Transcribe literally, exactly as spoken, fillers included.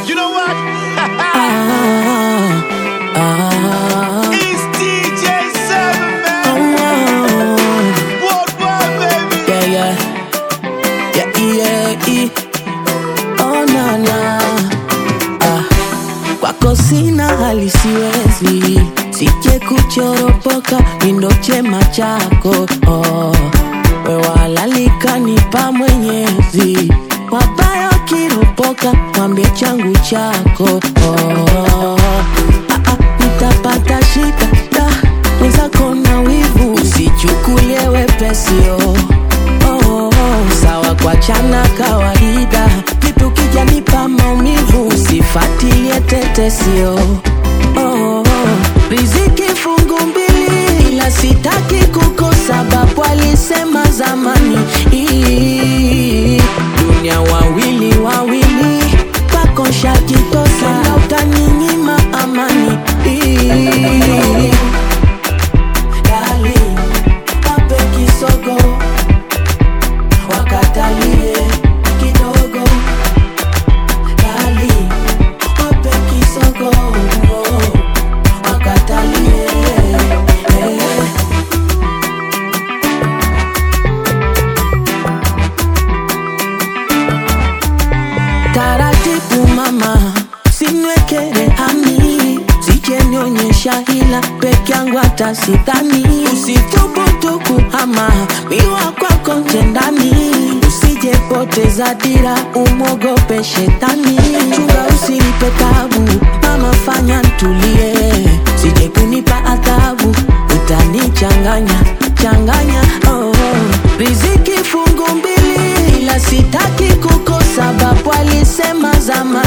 You know what? ah, ah, It's D J seven, man. oh, Worldwide, baby. yeah, yeah, yeah, yeah, yeah. Oh, na, na. Ah, kwako sina hali siwezi, sije kuchoropoka mindo chema chako. Oh, we walalika nipa Mwenyezi, wabaya wakiropoka mwambie changu chako. Oh, ah, ah, nitapata shida da, mwenzako na wivu, usichukulie wepesi. Oh, oh, oh, sawa kwa chana kawaida, vipi ukija nipa maumivu, usifatilie tetesio. Oh, oh, riziki fungu mbili, ila sitaki kukosa, babu alisema zamani. Ii, dunia wawili wawili, pako shajitosa na utaninyima amani. Ii, dali, wape kisogo, wakatalie kidogo. Dali, wape kisogo, wakatalie. Taratibu mama, sinwekere hami, sije nionyesha hila peke yangu hata sidhani. Usithubutu kuhama, miwa kwako ntendani, usije poteza dira, umwogope shetani. Chunga usinipe tabu, mama fanya ntulie, sije kunipa adhabu, utanichanganya changanya. Oh, riziki fungu mbili, ila sitaki kukosa, babu alisema zamani.